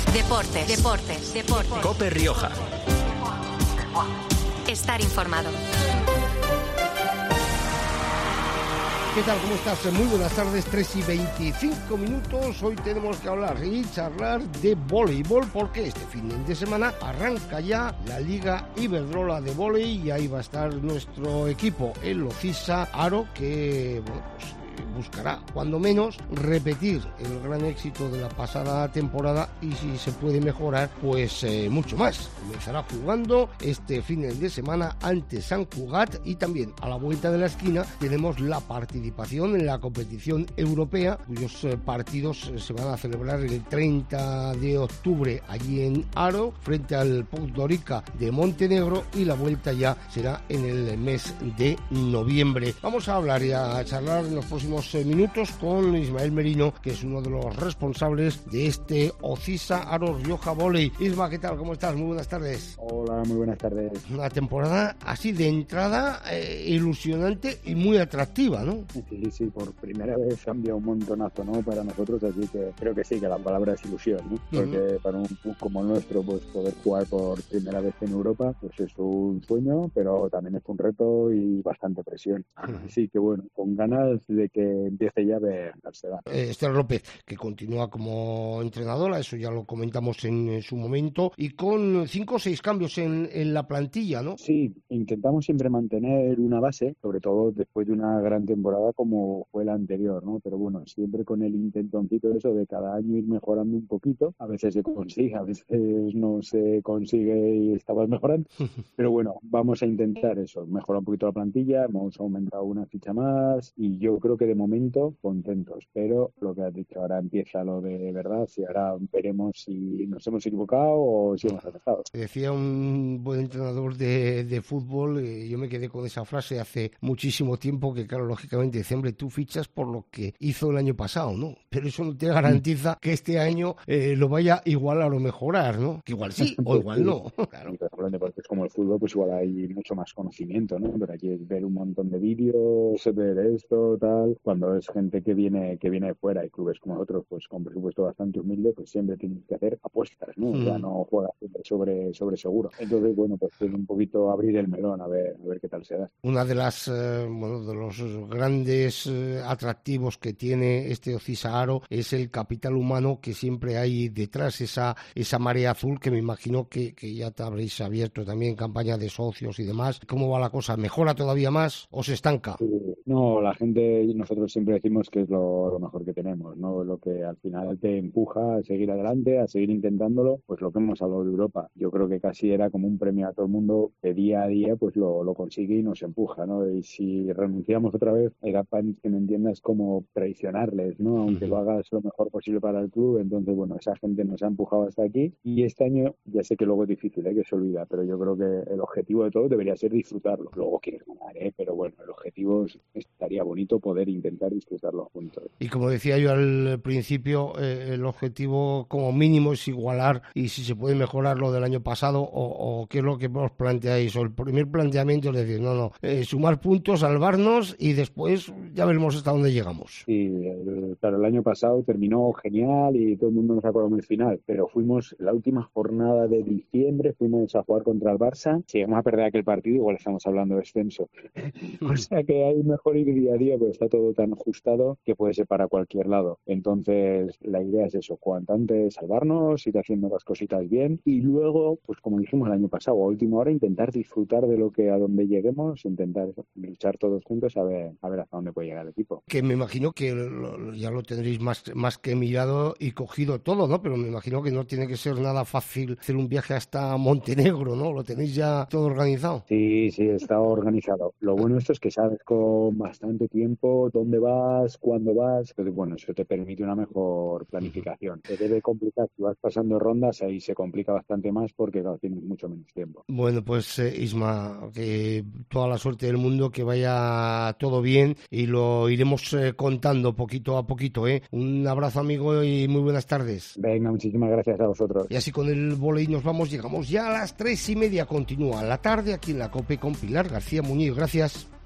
Deportes. COPE Rioja. Estar informado. ¿Qué tal? ¿Cómo estás? Muy buenas tardes, 3:25. Hoy tenemos que hablar y charlar de voleibol porque este fin de semana arranca ya la Liga Iberdrola de Volei y ahí va a estar nuestro equipo, el Ocisa Aro, que buscará, cuando menos, repetir el gran éxito de la pasada temporada y si se puede mejorar, pues mucho más. Comenzará jugando este fin de semana ante Sant Cugat y también a la vuelta de la esquina tenemos la participación en la competición europea, cuyos partidos se van a celebrar el 30 de octubre allí en Aro, frente al Podgorica de Montenegro, y la vuelta ya será en el mes de noviembre. Vamos a hablar y a charlar en los próximos minutos con Ismael Merino, que es uno de los responsables de este Ocisa Aro Rioja Volei. Isma, ¿qué tal? ¿Cómo estás? Muy buenas tardes. Hola, muy buenas tardes. Una temporada así de entrada ilusionante y muy atractiva, ¿no? Sí, por primera vez cambia un montonazo, ¿no? Para nosotros, así que creo que sí, que la palabra es ilusión, ¿no? Porque para un club como el nuestro, pues poder jugar por primera vez en Europa, pues es un sueño, pero también es un reto y bastante presión. Así que bueno, con ganas de que empiece ya a verse. Esther López, que continúa como entrenadora, eso ya lo comentamos en su momento, y con 5 o 6 cambios en la plantilla, ¿no? Sí, intentamos siempre mantener una base, sobre todo después de una gran temporada como fue la anterior, ¿no? Pero bueno, siempre con el intentoncito eso de cada año ir mejorando un poquito. A veces se consigue, a veces no se consigue y estamos mejorando. Pero bueno, vamos a intentar eso, mejorar un poquito la plantilla, hemos aumentado una ficha más y yo creo que de momento contentos, pero lo que has dicho, ahora empieza lo de verdad, y ahora veremos si nos hemos equivocado o si hemos acertado. Decía un buen entrenador de fútbol, yo me quedé con esa frase hace muchísimo tiempo, que claro, lógicamente dice, hombre, tú fichas por lo que hizo el año pasado, ¿no? Pero eso no te garantiza que este año lo vaya igualar o mejorar, ¿no? Que igual sí o igual no. Claro. Porque es como el fútbol, pues igual hay mucho más conocimiento, ¿no? Pero aquí es ver un montón de vídeos, ver esto, tal. Cuando es gente que viene de fuera y clubes como nosotros, pues con presupuesto bastante humilde, pues siempre tienes que hacer apuestas, ¿no? O sea, no juegas sobre seguro. Entonces, bueno, pues tiene un poquito abrir el melón a ver qué tal se da. Una de las de los grandes atractivos que tiene este Ocisa Aro es el capital humano que siempre hay detrás, esa marea azul que me imagino que ya te habréis abierto también campaña de socios y demás. ¿Cómo va la cosa? ¿Mejora todavía más o se estanca? Sí. No, la gente, nosotros siempre decimos que es lo mejor que tenemos, ¿no? Lo que al final te empuja a seguir adelante, a seguir intentándolo, pues lo que hemos hablado de Europa. Yo creo que casi era como un premio a todo el mundo que día a día pues lo consigue y nos empuja, ¿no? Y si renunciamos otra vez, era para que me entiendas como traicionarles, ¿no? Aunque lo hagas lo mejor posible para el club. Entonces, bueno, esa gente nos ha empujado hasta aquí y este año ya sé que luego es difícil, que se olvida, pero yo creo que el objetivo de todo debería ser disfrutarlo. Luego quieres ganar, pero bueno, el objetivo estaría bonito poder intentar disfrutarlo juntos. Y como decía yo al principio, el objetivo como mínimo es igualar y si se puede mejorar lo del año pasado o qué es lo que os planteáis. O el primer planteamiento es decir, sumar puntos, salvarnos y después ya veremos hasta dónde llegamos. Sí, claro, el año pasado terminó genial y todo el mundo nos acordó del final, pero fuimos la última jornada de diciembre, fuimos a jugar contra el Barça, si llegamos a perder aquel partido igual estamos hablando de descenso. O sea que hay mejor ir día a día, pues está todo tan ajustado que puede ser para cualquier lado. Entonces, la idea es eso, cuanto antes salvarnos, ir haciendo las cositas bien y luego, pues como dijimos el año pasado, a última hora, intentar disfrutar de lo que a donde lleguemos, intentar luchar todos juntos a ver hasta dónde puede llegar el equipo. Que me imagino que ya lo tendréis más que mirado y cogido todo, ¿no? Pero me imagino que no tiene que ser nada fácil hacer un viaje hasta Montenegro, ¿no? ¿Lo tenéis ya todo organizado? Sí, está organizado. Lo bueno esto es que sabes con bastante tiempo dónde vas, cuándo vas. Entonces, bueno, eso te permite una mejor planificación. Te debe complicar. Si vas pasando rondas, ahí se complica bastante más porque claro, tienes mucho menos tiempo. Bueno, pues Isma, que toda la suerte del mundo, que vaya todo bien y lo iremos contando poquito a poquito, ¿eh? Un abrazo, amigo, y muy buenas tardes. Venga, muchísimas gracias a vosotros. Y así con el volei nos vamos, llegamos ya a las 3:30. Continúa la tarde aquí en la COPE con Pilar García Muñiz. Gracias.